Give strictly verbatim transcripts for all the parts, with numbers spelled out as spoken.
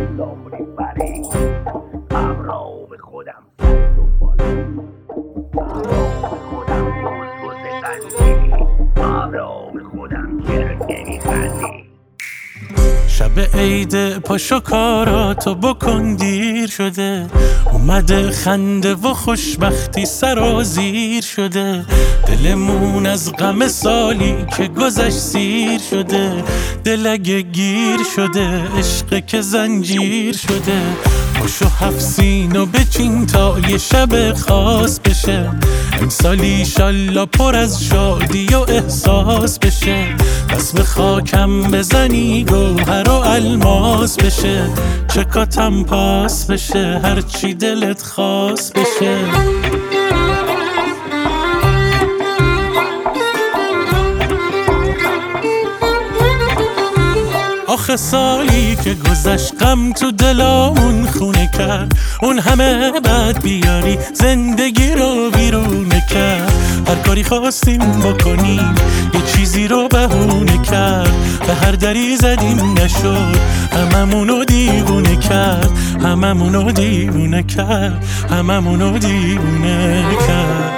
دامونی بری ابرا به خودم سر تو بالا ابرا به خودم روز روز قلبی ابرا به خودم چرا نمیخندی شب عید پاشو کاراتو بکن دیر شده اومده خنده و خوشبختی سرازیر شده دلمون از غم سالی که گذشت سیر شده دل اگه گیر شده عشق که زنجیر شده پاشو هفت سینو بچین تا یه شب خاص بشه امسال ایشالله پر از شادی و احساس بشه دست به خاکم بزنی گوهر و الماس بشه چکاتم پاس بشه هرچی دلت خواست بشه آخه سالی که گذشت غم تو دلامون خونه کرد اون همه بد بیاری زندگی رو بیرونه کرد هر کاری خواستیم بکنیم یه چیزی رو بهونه کرد به هر دری زدیم نشد هممونو دیوونه کرد هممونو دیوونه کرد هممونو دیوونه کرد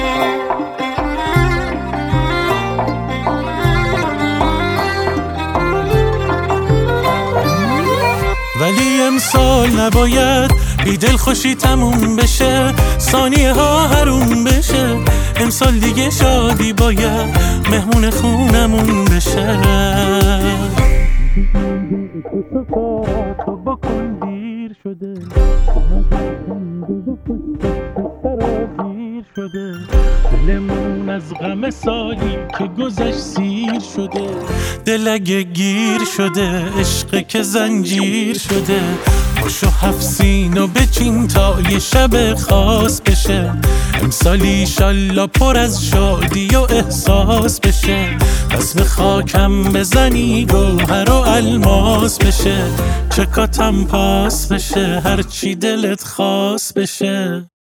ولی امسال نباید بی دل خوشی تموم بشه ثانیه ها حروم بشه امسال دیگه شادی باید مهمون خونمون بشه تو بکن دیر شده شده دلمون از غم سالی که گذشت سیر شده دل اگه گیر شده عشق که زنجیر شده پاشو هفت سینو بچین تا یه شب خاص بشه امسال ایشالله پر از شادی و احساس بشه دست به خاکم بزنی گوهر و الماس بشه چکاتم پاس بشه هرچی دلت خواست بشه